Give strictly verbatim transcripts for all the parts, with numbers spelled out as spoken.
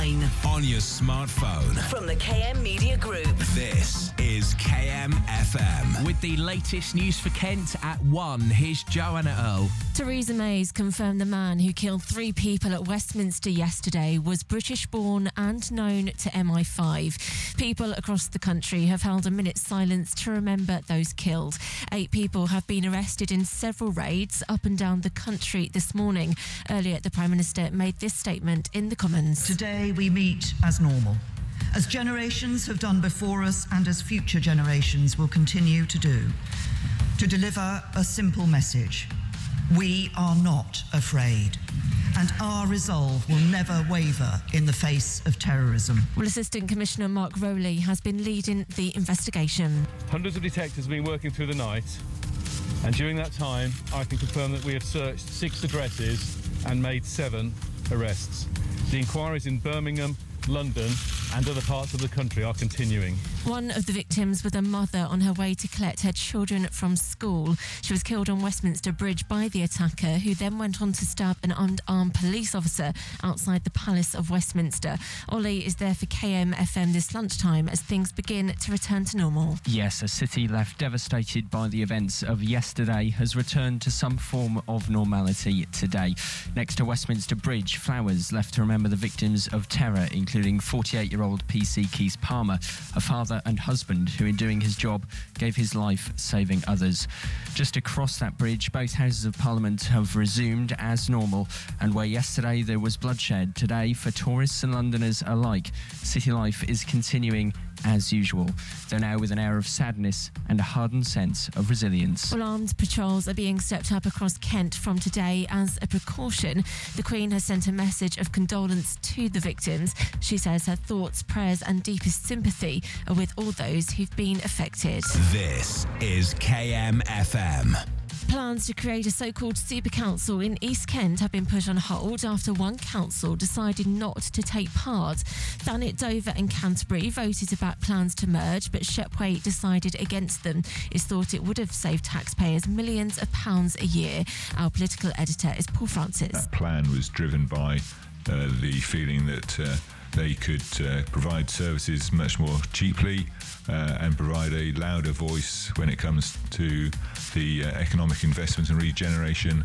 nine. On your smartphone. From the K M Media Group. This is K M F M. With the latest news for Kent at one, here's Joanna Earl. Theresa May's confirmed the man who killed three people at Westminster yesterday was British-born and known to M I five. People across the country have held a minute's silence to remember those killed. Eight people have been arrested in several raids up and down the country this morning. Earlier, the Prime Minister made this statement in the Commons. Today we meet as normal, as generations have done before us and as future generations will continue to do, to deliver a simple message. We are not afraid, and our resolve will never waver in the face of terrorism. Well, Assistant Commissioner Mark Rowley has been leading the investigation. Hundreds of detectives have been working through the night, and during that time, I can confirm that we have searched six addresses and made seven arrests. The inquiries in Birmingham, London and other parts of the country are continuing. One of the victims was a mother on her way to collect her children from school. She was killed on Westminster Bridge by the attacker, who then went on to stab an unarmed police officer outside the Palace of Westminster. Ollie is there for K M F M this lunchtime as things begin to return to normal. Yes, a city left devastated by the events of yesterday has returned to some form of normality today. Next to Westminster Bridge, flowers left to remember the victims of terror, including forty-eight-year-old P C Keith Palmer, a father and husband who, in doing his job, gave his life saving others. Just across that bridge, both Houses of Parliament have resumed as normal, and where yesterday there was bloodshed, today, for tourists and Londoners alike, city life is continuing as usual, though now with an air of sadness and a hardened sense of resilience. Well, armed patrols are being stepped up across Kent from today as a precaution. The Queen has sent a message of condolence to the victims. She says her thoughts, prayers and deepest sympathy are with all those who've been affected. This is K M F M. Plans to create a so-called super council in East Kent have been put on hold after one council decided not to take part. Thanet, Dover and Canterbury voted to back plans to merge, but Shepway decided against them. It's thought it would have saved taxpayers millions of pounds a year. Our political editor is Paul Francis. That plan was driven by uh, the feeling that uh, they could uh, provide services much more cheaply uh, and provide a louder voice when it comes to the uh, economic investment and regeneration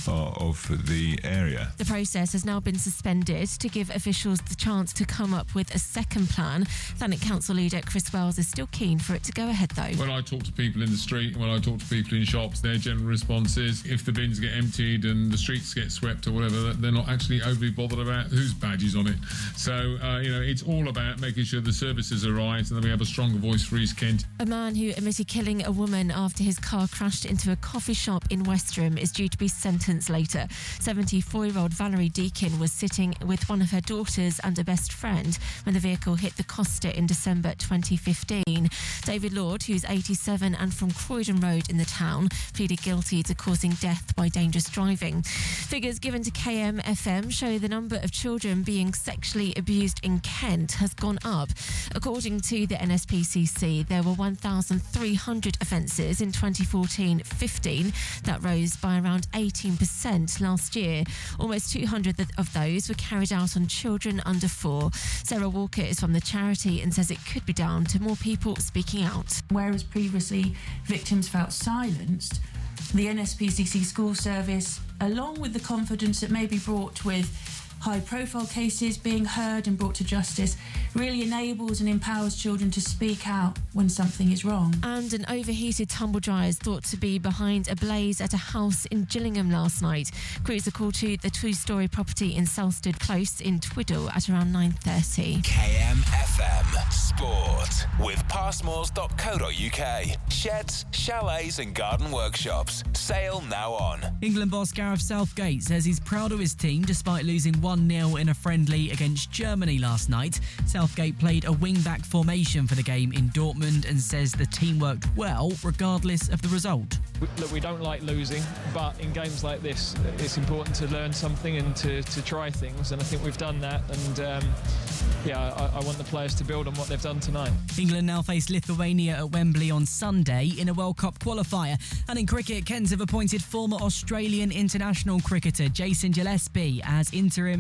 of the area. The process has now been suspended to give officials the chance to come up with a second plan. Thanet Council leader Chris Wells is still keen for it to go ahead though. When I talk to people in the street, when I talk to people in shops, their general response is if the bins get emptied and the streets get swept or whatever, they're not actually overly bothered about whose badge is on it. So, uh, you know, it's all about making sure the services are right and that we have a stronger voice for East Kent. A man who admitted killing a woman after his car crashed into a coffee shop in Westerham is due to be sentenced later. seventy-four-year-old Valerie Deakin was sitting with one of her daughters and a best friend when the vehicle hit the Costa in December twenty fifteen. David Lord, who's eighty-seven and from Croydon Road in the town, pleaded guilty to causing death by dangerous driving. Figures given to K M F M show the number of children being sexually abused in Kent has gone up. According to the N S P C C, there were one thousand three hundred offences in twenty fourteen fifteen. That rose by around eighteen percent last year. Almost two hundred of those were carried out on children under four. Sarah Walker is from the charity and says it could be down to more people speaking out. Whereas previously victims felt silenced, the N S P C C school service, along with the confidence that may be brought with high-profile cases being heard and brought to justice, really enables and empowers children to speak out when something is wrong. And an overheated tumble dryer is thought to be behind a blaze at a house in Gillingham last night. Crews are called to the two-storey property in Selsted Close in Twiddle at around nine thirty. K M F M Sport with passmores dot co dot uk. Sheds, chalets and garden workshops. Sale now on. England boss Gareth Southgate says he's proud of his team despite losing one nil in a friendly against Germany last night. Southgate played a wing-back formation for the game in Dortmund and says the team worked well regardless of the result. Look, we don't like losing, but in games like this, it's important to learn something and to, to try things, and I think we've done that, and um, yeah, I, I want the players to build on what they've done tonight. England now face Lithuania at Wembley on Sunday in a World Cup qualifier. And in cricket, Kent have appointed former Australian international cricketer Jason Gillespie as interim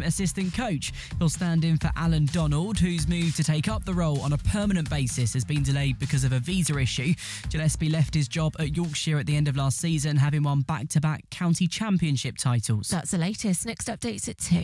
assistant coach. He'll stand in for Alan Donald, whose move to take up the role on a permanent basis has been delayed because of a visa issue. Gillespie left his job at Yorkshire at the end of last season, having won back-to-back county championship titles. That's the latest. Next update's at two.